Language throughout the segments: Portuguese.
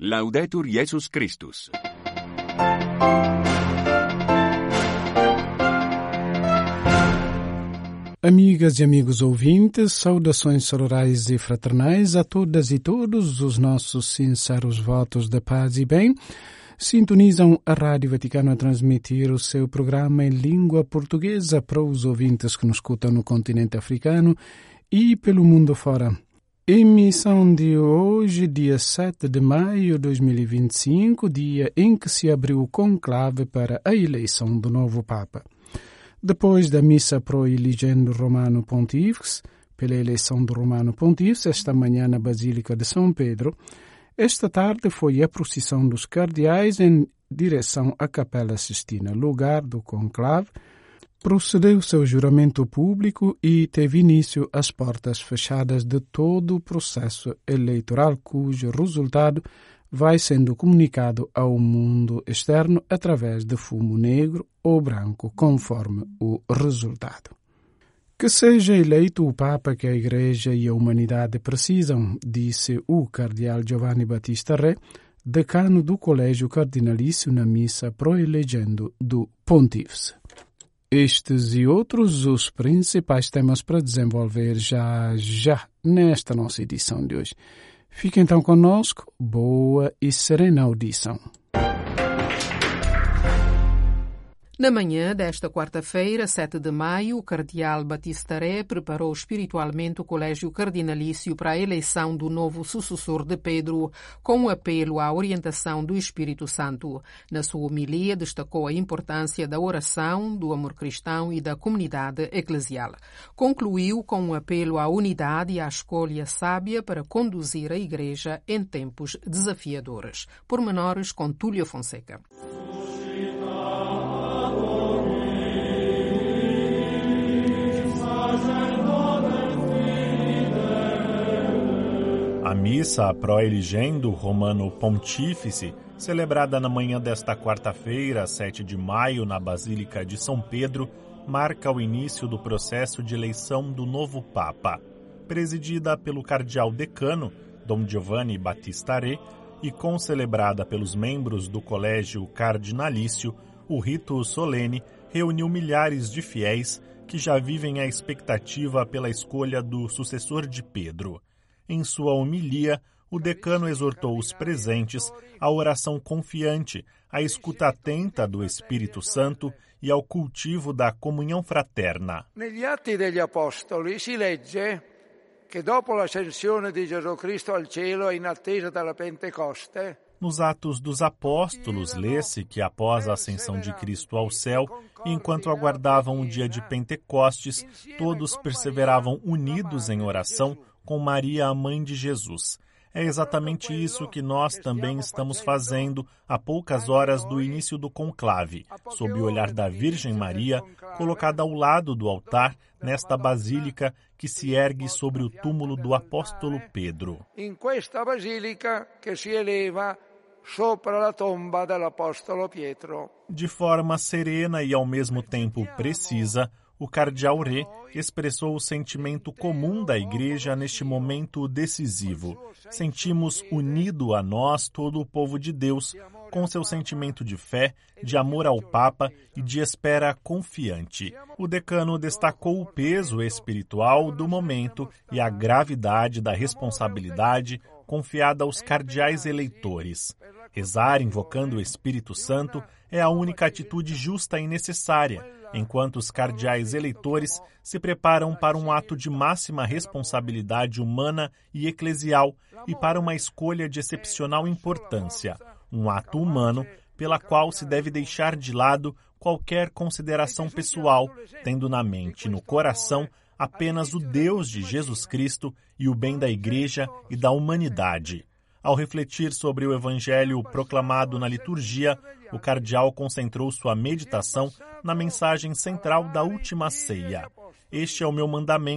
Laudetur Jesus Christus. Amigas e amigos ouvintes, saudações sororais e fraternais a todas e todos os nossos sinceros votos de paz e bem. Sintonizam a Rádio Vaticano a transmitir o seu programa em língua portuguesa para os ouvintes que nos escutam no continente africano e pelo mundo fora. Emissão de hoje, dia 7 de maio de 2025, dia em que se abriu o conclave para a eleição do novo Papa. Depois da missa pro elegendo Romano Pontífice, pela eleição do Romano Pontífice, esta manhã na Basílica de São Pedro, esta tarde foi a procissão dos cardeais em direção à Capela Sistina, lugar do conclave. Procedeu seu juramento público e teve início às portas fechadas de todo o processo eleitoral, cujo resultado vai sendo comunicado ao mundo externo através de fumo negro ou branco, conforme o resultado. Que seja eleito o Papa que a Igreja e a humanidade precisam, disse o cardeal Giovanni Battista Re, decano do Colégio Cardinalício na missa pro-elegendo do Pontífice. Estes e outros os principais temas para desenvolver já nesta nossa edição de hoje. Fique então conosco, boa e serena audição. Na manhã desta quarta-feira, 7 de maio, o cardeal Battista Re preparou espiritualmente o Colégio Cardinalício para a eleição do novo sucessor de Pedro, com um apelo à orientação do Espírito Santo. Na sua homilia, destacou a importância da oração, do amor cristão e da comunidade eclesial. Concluiu com um apelo à unidade e à escolha sábia para conduzir a Igreja em tempos desafiadores. Pormenores com Túlio Fonseca. A missa pro-elegendo Romano Pontífice, celebrada na manhã desta quarta-feira, 7 de maio, na Basílica de São Pedro, marca o início do processo de eleição do novo Papa. Presidida pelo cardeal decano, Dom Giovanni Battista Re, e concelebrada pelos membros do Colégio Cardinalício, o rito solene reuniu milhares de fiéis que já vivem a expectativa pela escolha do sucessor de Pedro. Em sua homilia, o decano exortou os presentes à oração confiante, à escuta atenta do Espírito Santo e ao cultivo da comunhão fraterna. Negli Atti degli Apostoli si legge che dopo l'ascensione di Gesù Cristo al cielo e in attesa della Pentecoste. Nos Atos dos Apóstolos, lê-se que após a ascensão de Cristo ao céu, enquanto aguardavam o dia de Pentecostes, todos perseveravam unidos em oração com Maria, a mãe de Jesus. É exatamente isso que nós também estamos fazendo a poucas horas do início do conclave, sob o olhar da Virgem Maria, colocada ao lado do altar, nesta basílica que se ergue sobre o túmulo do apóstolo Pedro. In questa basílica que se eleva sopra la tomba dell'apostolo Pietro. De forma serena e ao mesmo tempo precisa, o cardeal Re expressou o sentimento comum da Igreja neste momento decisivo. Sentimos unido a nós todo o povo de Deus, com seu sentimento de fé, de amor ao Papa e de espera confiante. O decano destacou o peso espiritual do momento e a gravidade da responsabilidade confiada aos cardeais eleitores. Rezar invocando o Espírito Santo é a única atitude justa e necessária, enquanto os cardeais eleitores se preparam para um ato de máxima responsabilidade humana e eclesial e para uma escolha de excepcional importância, um ato humano pela qual se deve deixar de lado qualquer consideração pessoal, tendo na mente e no coração apenas o Deus de Jesus Cristo e o bem da Igreja e da humanidade. Ao refletir sobre o Evangelho proclamado na liturgia, o cardeal concentrou sua meditação na mensagem central da última ceia. Este é o meu mandamento,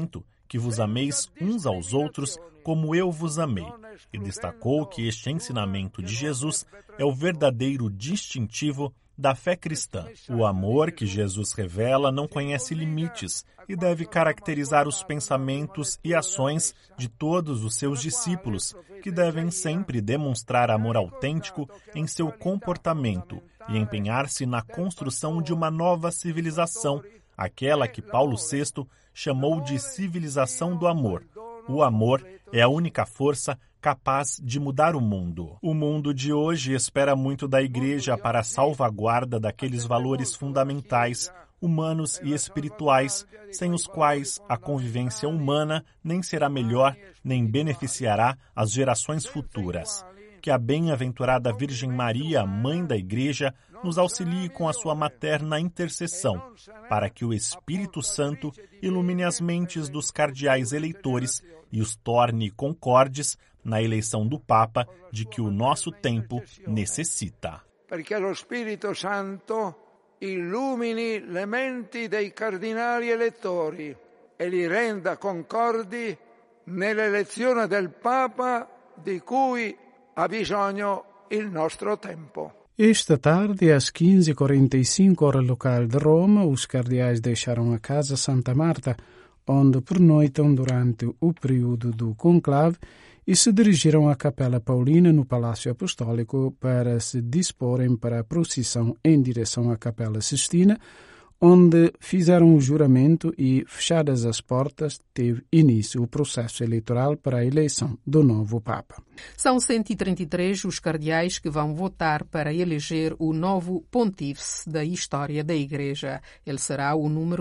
que vos ameis uns aos outros como eu vos amei, e destacou que este ensinamento de Jesus é o verdadeiro distintivo da fé cristã. O amor que Jesus revela não conhece limites e deve caracterizar os pensamentos e ações de todos os seus discípulos, que devem sempre demonstrar amor autêntico em seu comportamento e empenhar-se na construção de uma nova civilização, aquela que Paulo VI chamou de civilização do amor. O amor é a única força capaz de mudar o mundo. O mundo de hoje espera muito da Igreja para a salvaguarda daqueles valores fundamentais, humanos e espirituais, sem os quais a convivência humana nem será melhor, nem beneficiará as gerações futuras. Que a bem-aventurada Virgem Maria, Mãe da Igreja, nos auxilie com a sua materna intercessão, para que o Espírito Santo ilumine as mentes dos cardeais eleitores e os torne concordes na eleição do Papa de que o nosso tempo necessita. Perché lo Spirito Santo illumini le menti dei cardinali elettori e li renda concordi nell'elezione del Papa di cui ha bisogno il nostro tempo. Esta tarde, às 15h45, hora local de Roma, os cardeais deixaram a Casa Santa Marta, onde pernoitam durante o período do conclave, e se dirigiram à Capela Paulina no Palácio Apostólico para se disporem para a procissão em direção à Capela Sistina, onde fizeram o juramento e, fechadas as portas, teve início o processo eleitoral para a eleição do novo Papa. São 133 os cardeais que vão votar para eleger o novo pontífice da história da Igreja. Ele será o número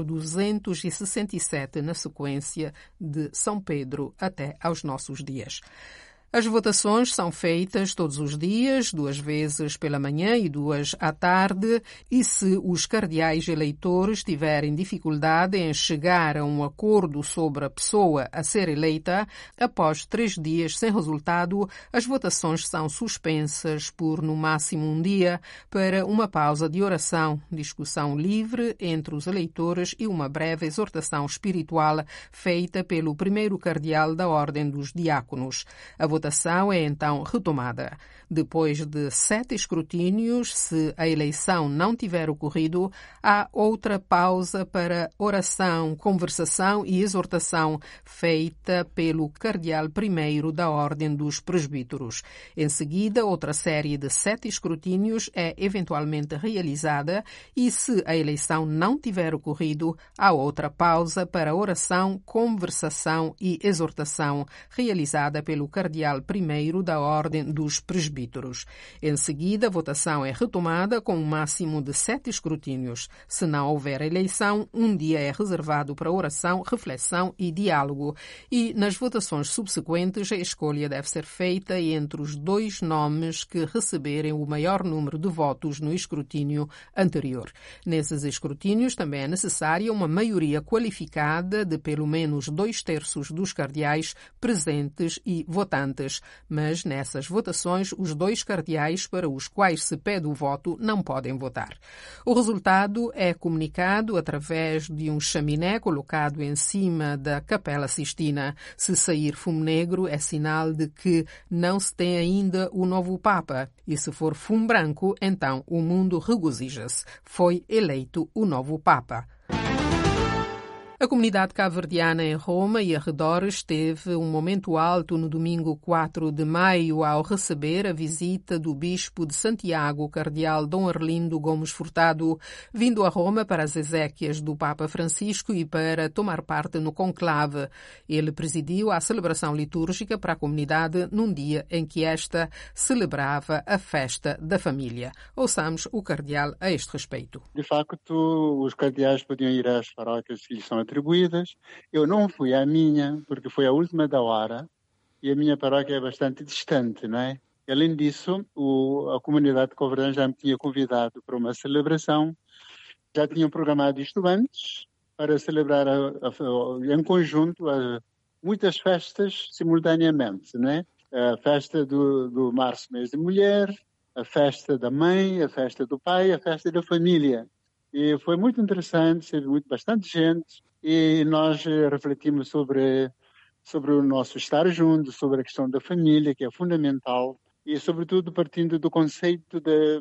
267 na sequência de São Pedro até aos nossos dias. As votações são feitas todos os dias, 2 vezes pela manhã e 2 à tarde, e se os cardeais eleitores tiverem dificuldade em chegar a um acordo sobre a pessoa a ser eleita, após 3 dias sem resultado, as votações são suspensas por no máximo 1 dia para uma pausa de oração, discussão livre entre os eleitores e uma breve exortação espiritual feita pelo primeiro cardeal da Ordem dos Diáconos. A votação é então retomada. Depois de 7 escrutínios, se a eleição não tiver ocorrido, há outra pausa para oração, conversação e exortação feita pelo cardeal primeiro da Ordem dos Presbíteros. Em seguida, outra série de 7 escrutínios é eventualmente realizada e, se a eleição não tiver ocorrido, há outra pausa para oração, conversação e exortação realizada pelo cardeal primeiro da Ordem dos Presbíteros. Em seguida, a votação é retomada com um máximo de 7 escrutínios. Se não houver eleição, 1 dia é reservado para oração, reflexão e diálogo. E nas votações subsequentes, a escolha deve ser feita entre os 2 nomes que receberem o maior número de votos no escrutínio anterior. Nesses escrutínios também é necessária uma maioria qualificada de pelo menos 2/3 dos cardeais presentes e votantes. Mas nessas votações, os 2 cardeais para os quais se pede o voto não podem votar. O resultado é comunicado através de um chaminé colocado em cima da Capela Sistina. Se sair fumo negro, é sinal de que não se tem ainda o novo Papa. E se for fumo branco, então o mundo regozija-se. Foi eleito o novo Papa. A comunidade cabo-verdiana em Roma e arredores teve um momento alto no domingo 4 de maio ao receber a visita do bispo de Santiago, cardeal Dom Arlindo Gomes Furtado, vindo a Roma para as exéquias do Papa Francisco e para tomar parte no conclave. Ele presidiu a celebração litúrgica para a comunidade num dia em que esta celebrava a festa da família. Ouçamos o cardeal a este respeito. De facto, os cardeais podiam ir às paróquias que lhes são atribuídas. Eu não fui à minha, porque foi a última da hora, e a minha paróquia é bastante distante, não é? E, além disso, a comunidade de Coverdã já me tinha convidado para uma celebração, já tinham programado isto antes, para celebrar em conjunto muitas festas simultaneamente, não é? A festa do Março, mês de mulher, a festa da mãe, a festa do pai, a festa da família. E foi muito interessante, teve bastante gente. e nós refletimos sobre o nosso estar junto, sobre a questão da família, que é fundamental, e sobretudo partindo do conceito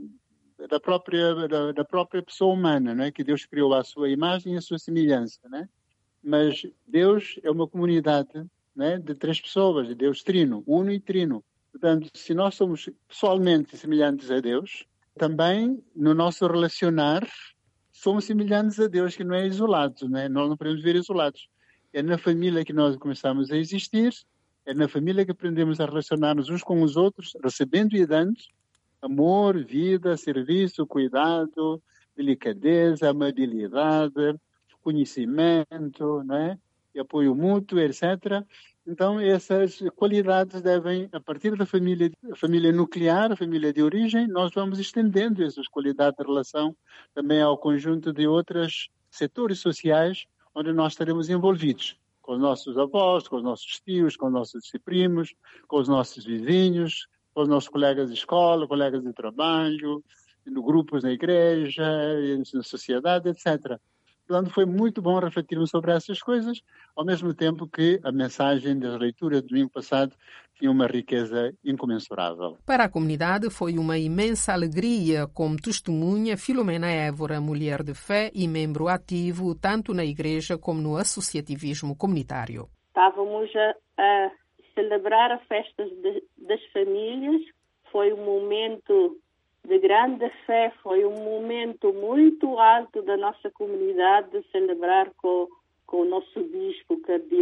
da própria pessoa humana, não é? Que Deus criou à sua imagem e à sua semelhança, né? Mas Deus é uma comunidade, né, de 3 pessoas, Deus trino, uno e trino. Portanto, se nós somos pessoalmente semelhantes a Deus, também no nosso relacionar somos semelhantes a Deus, que não é isolado, né? Nós não podemos ver isolados. É na família que nós começamos a existir, é na família que aprendemos a relacionar-nos uns com os outros, recebendo e dando amor, vida, serviço, cuidado, delicadeza, amabilidade, conhecimento, né? E apoio mútuo, etc. Então, essas qualidades devem, a partir da família nuclear, a família de origem, nós vamos estendendo essas qualidades de relação também ao conjunto de outros setores sociais onde nós estaremos envolvidos, com os nossos avós, com os nossos tios, com os nossos primos, com os nossos vizinhos, com os nossos colegas de escola, colegas de trabalho, no grupos na igreja, na sociedade, etc. Portanto, foi muito bom refletirmos sobre essas coisas, ao mesmo tempo que a mensagem das leituras do domingo passado tinha uma riqueza incomensurável. Para a comunidade foi uma imensa alegria, como testemunha Filomena Évora, mulher de fé e membro ativo tanto na igreja como no associativismo comunitário. Estávamos a celebrar a festa das famílias, foi um momento de grande fé, foi um momento muito alto da nossa comunidade de celebrar com o nosso bispo,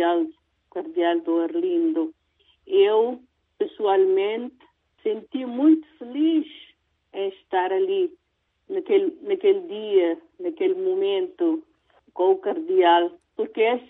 cardeal do Arlindo. Eu, pessoalmente, senti muito feliz em estar ali, naquele dia, naquele momento, com o cardeal, porque é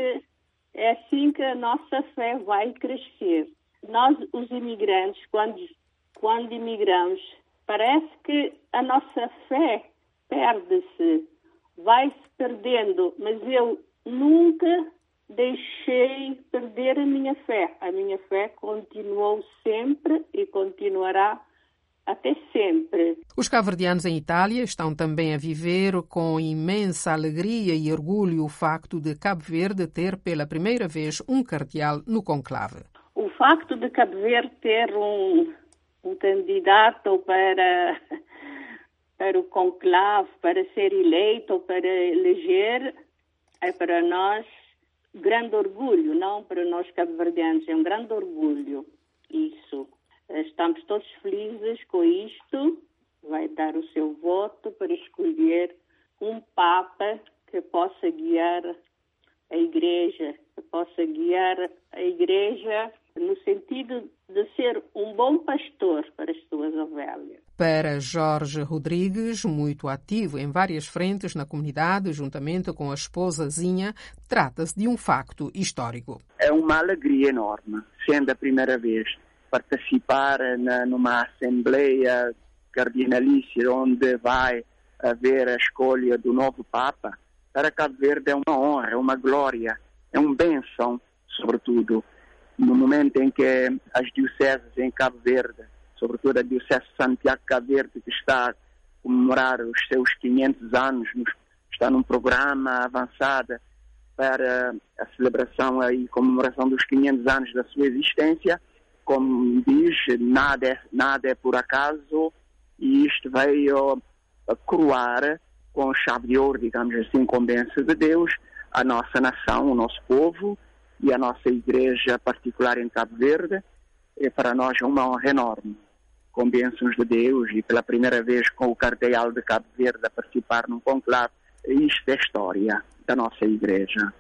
assim que a nossa fé vai crescer. Nós, os imigrantes, quando imigramos, parece que a nossa fé perde-se, vai-se perdendo, mas eu nunca deixei perder a minha fé. A minha fé continuou sempre e continuará até sempre. Os cabo-verdianos em Itália estão também a viver com imensa alegria e orgulho o facto de Cabo Verde ter pela primeira vez um cardeal no conclave. O facto de Cabo Verde ter um candidato para o conclave, para ser eleito, para eleger, é para nós grande orgulho, não para nós cabo-verdianos, é um grande orgulho isso. Estamos todos felizes com isto, vai dar o seu voto para escolher um Papa que possa guiar a Igreja, no sentido de ser um bom pastor para as suas ovelhas. Para Jorge Rodrigues, muito ativo em várias frentes na comunidade, juntamente com a esposa Zinha, trata-se de um facto histórico. É uma alegria enorme, sendo a primeira vez participar numa assembleia cardinalícia onde vai haver a escolha do novo Papa. Para Cabo Verde é uma honra, é uma glória, é uma bênção, sobretudo, no momento em que as dioceses em Cabo Verde, sobretudo a Diocese de Santiago Cabo Verde, que está a comemorar os seus 500 anos, está num programa avançado para a celebração e comemoração dos 500 anos da sua existência. Como diz, nada é por acaso, e isto veio a coroar com chave de ouro, digamos assim, com bênção de Deus, a nossa nação, o nosso povo e a nossa igreja particular em Cabo Verde. E para nós é uma honra enorme, com bênçãos de Deus e pela primeira vez com o cardeal de Cabo Verde a participar num conclave. Isto é a história da nossa igreja.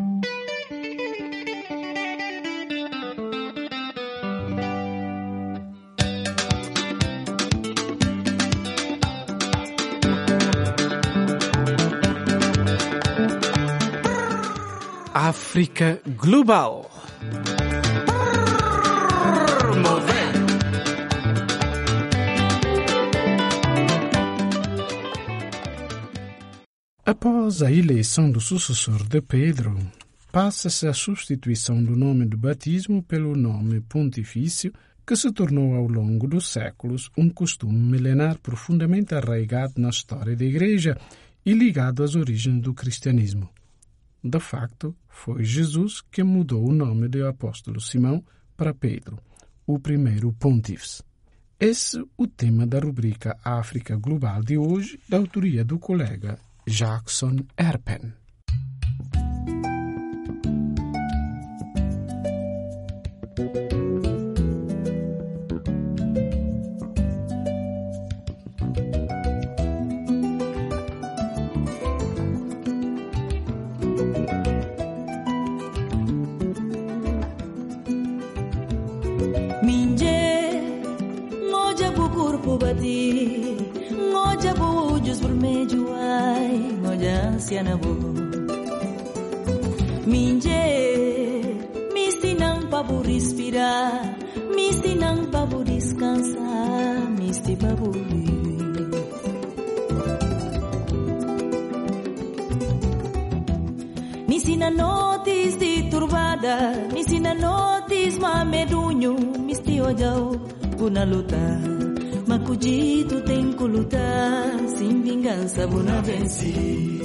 África Global. Após a eleição do sucessor de Pedro, passa-se a substituição do nome de batismo pelo nome pontifício, que se tornou ao longo dos séculos um costume milenar profundamente arraigado na história da Igreja e ligado às origens do cristianismo. de facto, foi Jesus que mudou o nome do apóstolo Simão para Pedro, o primeiro pontífice. Esse é o tema da rubrica África Global de hoje, da autoria do colega Jackson Erpen. Ngoja bujus bermeju ai ngoja ansiana bo minje misti nang pabu respirar misti nang pabu descansar misti pabu viver misti na notis de turbada misti na notis mamedunho misti ojau guna lutar Macugito tem que lutar, sem vingança vou na vencer.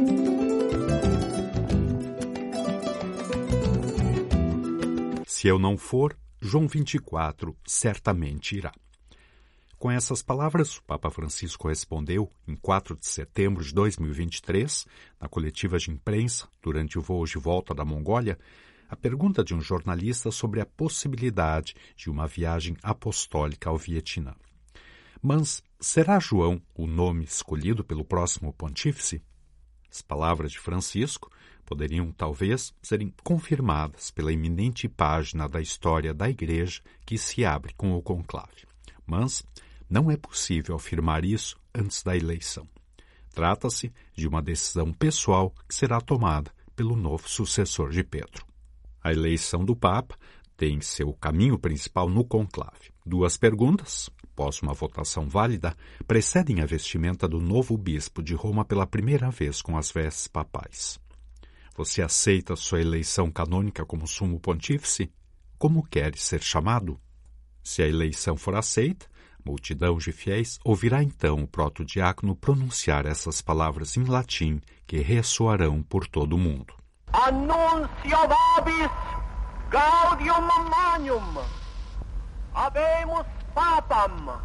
Se eu não for, João 24 certamente irá. Com essas palavras, o Papa Francisco respondeu, em 4 de setembro de 2023, na coletiva de imprensa, durante o voo de volta da Mongólia, a pergunta de um jornalista sobre a possibilidade de uma viagem apostólica ao Vietnã. Mas será João o nome escolhido pelo próximo pontífice? As palavras de Francisco poderiam, talvez, serem confirmadas pela iminente página da história da Igreja que se abre com o conclave. Mas não é possível afirmar isso antes da eleição. Trata-se de uma decisão pessoal que será tomada pelo novo sucessor de Pedro. A eleição do Papa tem seu caminho principal no conclave. 2 perguntas, após uma votação válida, precedem a vestimenta do novo bispo de Roma pela primeira vez com as vestes papais. Você aceita sua eleição canônica como sumo pontífice? Como quer ser chamado? Se a eleição for aceita, a multidão de fiéis ouvirá então o protodiácono pronunciar essas palavras em latim que ressoarão por todo o mundo. Annuncio vobis gaudium magnum, habemus papam,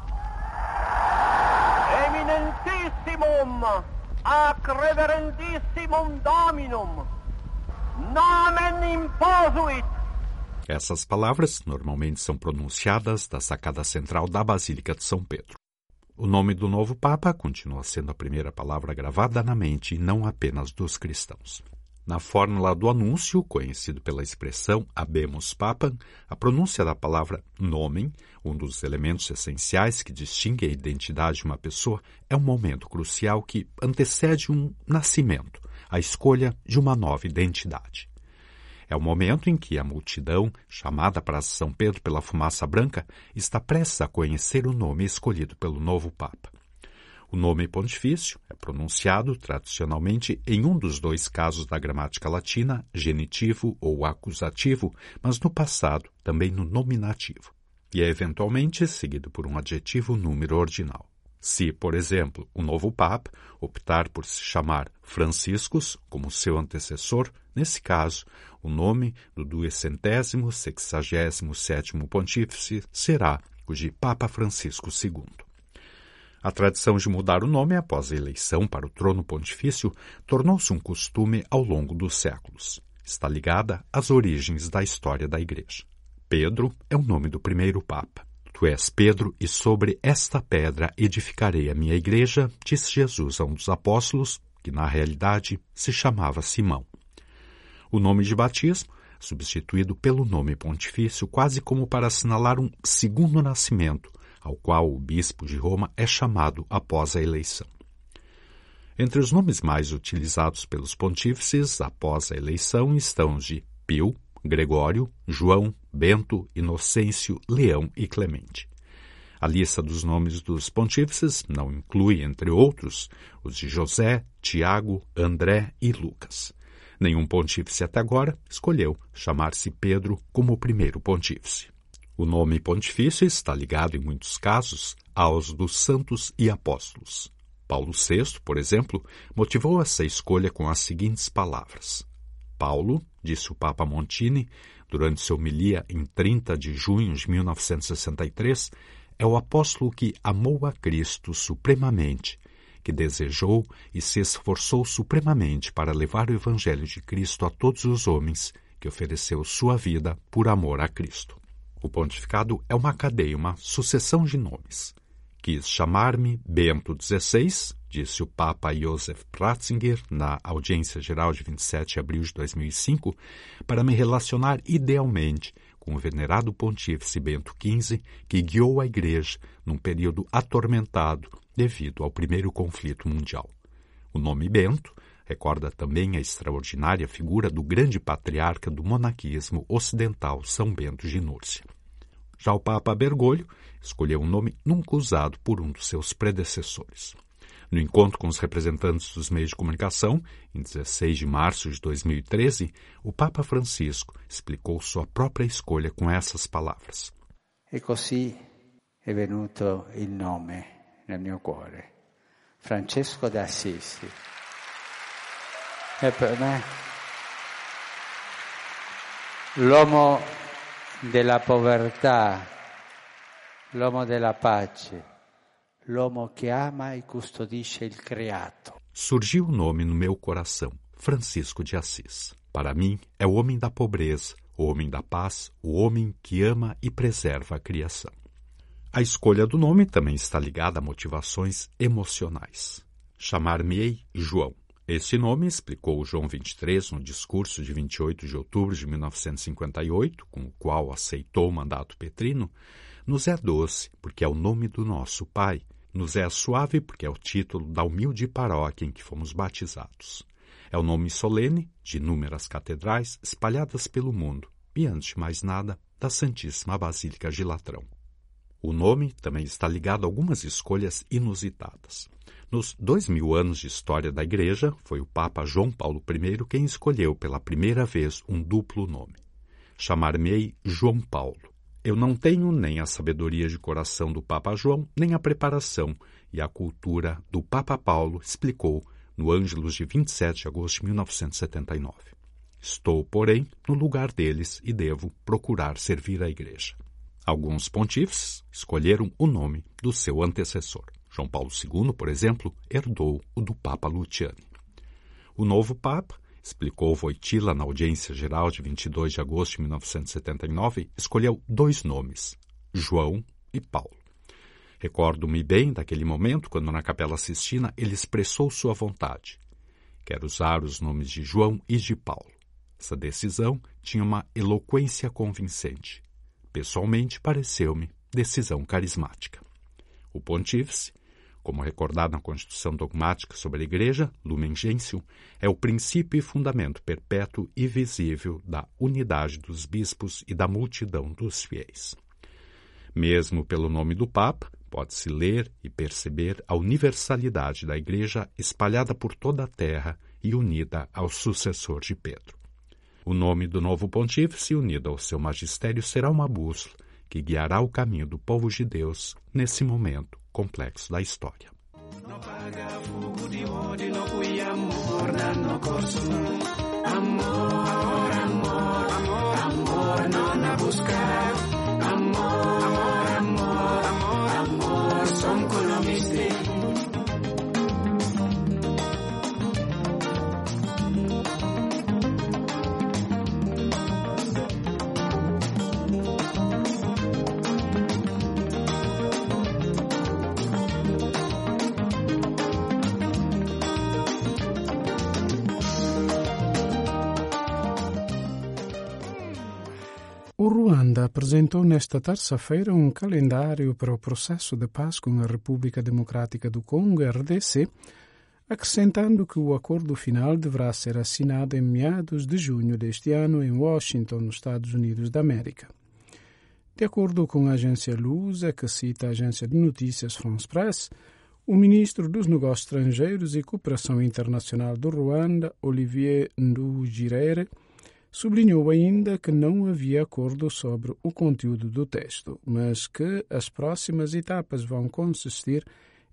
eminentissimum ac reverendissimum dominum, nomen imposuit. Essas palavras normalmente são pronunciadas da sacada central da Basílica de São Pedro. O nome do novo Papa continua sendo a primeira palavra gravada na mente, não apenas dos cristãos. Na fórmula do anúncio, conhecido pela expressão habemus papam, a pronúncia da palavra nomen, um dos elementos essenciais que distingue a identidade de uma pessoa, é um momento crucial que antecede um nascimento, a escolha de uma nova identidade. É o momento em que a multidão, chamada para São Pedro pela fumaça branca, está prestes a conhecer o nome escolhido pelo novo Papa. O nome pontifício é pronunciado tradicionalmente em um dos 2 casos da gramática latina, genitivo ou acusativo, mas no passado também no nominativo, e é eventualmente seguido por um adjetivo número ordinal. Se, por exemplo, o novo Papa optar por se chamar Franciscus como seu antecessor, nesse caso, o nome do 267º pontífice será o de Papa Francisco II. A tradição de mudar o nome após a eleição para o trono pontifício tornou-se um costume ao longo dos séculos. Está ligada às origens da história da Igreja. Pedro é o nome do primeiro Papa. Tu és Pedro, e sobre esta pedra edificarei a minha igreja, disse Jesus a um dos apóstolos, que na realidade se chamava Simão. O nome de batismo, substituído pelo nome pontifício, quase como para assinalar um segundo nascimento, ao qual o bispo de Roma é chamado após a eleição. Entre os nomes mais utilizados pelos pontífices após a eleição estão os de Pio, Gregório, João, Bento, Inocêncio, Leão e Clemente. A lista dos nomes dos pontífices não inclui, entre outros, os de José, Tiago, André e Lucas. Nenhum pontífice até agora escolheu chamar-se Pedro como o primeiro pontífice. O nome pontifício está ligado, em muitos casos, aos dos santos e apóstolos. Paulo VI, por exemplo, motivou essa escolha com as seguintes palavras. Paulo, disse o Papa Montini, durante sua homilia em 30 de junho de 1963, é o apóstolo que amou a Cristo supremamente, que desejou e se esforçou supremamente para levar o Evangelho de Cristo a todos os homens, que ofereceu sua vida por amor a Cristo. O pontificado é uma cadeia, uma sucessão de nomes. Quis chamar-me Bento XVI, disse o Papa Joseph Ratzinger na audiência geral de 27 de abril de 2005, para me relacionar idealmente com o venerado pontífice Bento XV, que guiou a Igreja num período atormentado devido ao primeiro conflito mundial. O nome Bento recorda também a extraordinária figura do grande patriarca do monaquismo ocidental, São Bento de Núrcia. Já o Papa Bergoglio escolheu um nome nunca usado por um dos seus predecessores. No encontro com os representantes dos meios de comunicação, em 16 de março de 2013, o Papa Francisco explicou sua própria escolha com essas palavras. E così è venuto il nome nel mio cuore, Francesco d'Assisi. E per me l'uomo della povertà, l'uomo della pace, l'uomo che ama e custodisce il creato. Surgiu o nome no meu coração, Francisco de Assis. Para mim, é o homem da pobreza, o homem da paz, o homem que ama e preserva a criação. A escolha do nome também está ligada a motivações emocionais. Chamar-me-ei João. Este nome, explicou João XXIII no discurso de 28 de outubro de 1958, com o qual aceitou o mandato petrino, nos é doce, porque é o nome do nosso Pai. Nos é suave, porque é o título da humilde paróquia em que fomos batizados. É o nome solene de inúmeras catedrais espalhadas pelo mundo e, antes de mais nada, da Santíssima Basílica de Latrão. O nome também está ligado a algumas escolhas inusitadas. Nos 2000 anos de história da Igreja, foi o Papa João Paulo I quem escolheu pela primeira vez um duplo nome. Chamar-me-ei João Paulo. Eu não tenho nem a sabedoria de coração do Papa João, nem a preparação e a cultura do Papa Paulo, explicou no Ângelus de 27 de agosto de 1979. Estou, porém, no lugar deles e devo procurar servir a Igreja. Alguns pontífices escolheram o nome do seu antecessor. João Paulo II, por exemplo, herdou o do Papa Luciani. O novo Papa, explicou Wojtyła na audiência geral de 22 de agosto de 1979, escolheu dois nomes, João e Paulo. Recordo-me bem daquele momento quando na Capela Sistina ele expressou sua vontade. Quero usar os nomes de João e de Paulo. Essa decisão tinha uma eloquência convincente. Pessoalmente, pareceu-me decisão carismática. O pontífice, como recordado na Constituição Dogmática sobre a Igreja, Lumen Gentium, é o princípio e fundamento perpétuo e visível da unidade dos bispos e da multidão dos fiéis. Mesmo pelo nome do Papa, pode-se ler e perceber a universalidade da Igreja espalhada por toda a terra e unida ao sucessor de Pedro. O nome do novo pontífice, unido ao seu magistério, será uma bússola que guiará o caminho do povo de Deus nesse momento complexo da história. O Ruanda apresentou nesta terça-feira um calendário para o processo de paz com a República Democrática do Congo, RDC, acrescentando que o acordo final deverá ser assinado em meados de junho deste ano em Washington, nos Estados Unidos da América. De acordo com a agência Lusa, que cita a agência de notícias France Press, o ministro dos Negócios Estrangeiros e Cooperação Internacional do Ruanda, Olivier Nduhirere, sublinhou ainda que não havia acordo sobre o conteúdo do texto, mas que as próximas etapas vão consistir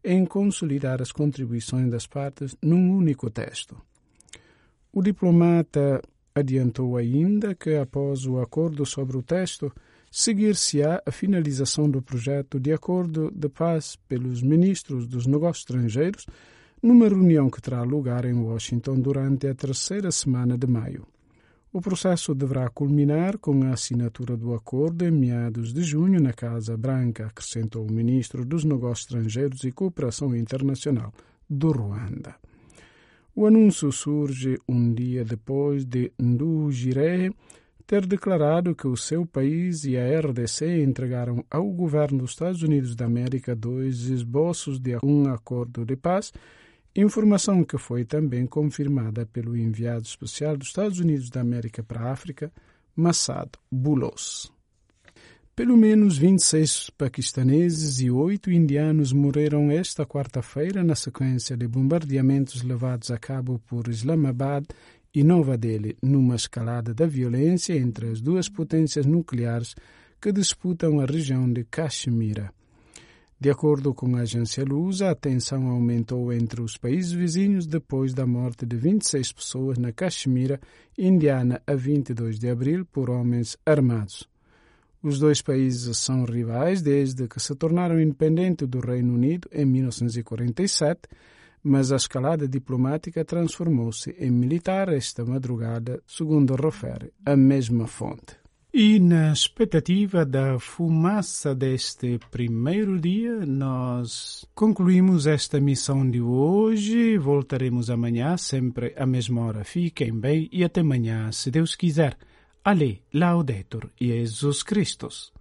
em consolidar as contribuições das partes num único texto. O diplomata adiantou ainda que, após o acordo sobre o texto, seguir-se-á a finalização do projeto de acordo de paz pelos ministros dos negócios estrangeiros numa reunião que terá lugar em Washington durante a 3ª semana de maio. O processo deverá culminar com a assinatura do acordo em meados de junho na Casa Branca, acrescentou o ministro dos Negócios Estrangeiros e Cooperação Internacional do Ruanda. O anúncio surge um dia depois de Nduhungirehe ter declarado que o seu país e a RDC entregaram ao governo dos Estados Unidos da América 2 esboços de um acordo de paz, informação que foi também confirmada pelo enviado especial dos Estados Unidos da América para a África, Massad Boulos. Pelo menos 26 paquistaneses e 8 indianos morreram esta quarta-feira na sequência de bombardeamentos levados a cabo por Islamabad e Nova Delhi, numa escalada da violência entre as duas potências nucleares que disputam a região de Caxemira. De acordo com a agência Lusa, a tensão aumentou entre os países vizinhos depois da morte de 26 pessoas na Caxemira, Indiana, a 22 de abril, por homens armados. Os dois países são rivais desde que se tornaram independentes do Reino Unido em 1947, mas a escalada diplomática transformou-se em militar esta madrugada, segundo refere a mesma fonte. E na expectativa da fumaça deste primeiro dia, nós concluímos esta missão de hoje. Voltaremos amanhã, sempre à mesma hora. Fiquem bem e até amanhã, se Deus quiser. Ale, Laudetur, Jesus Christus.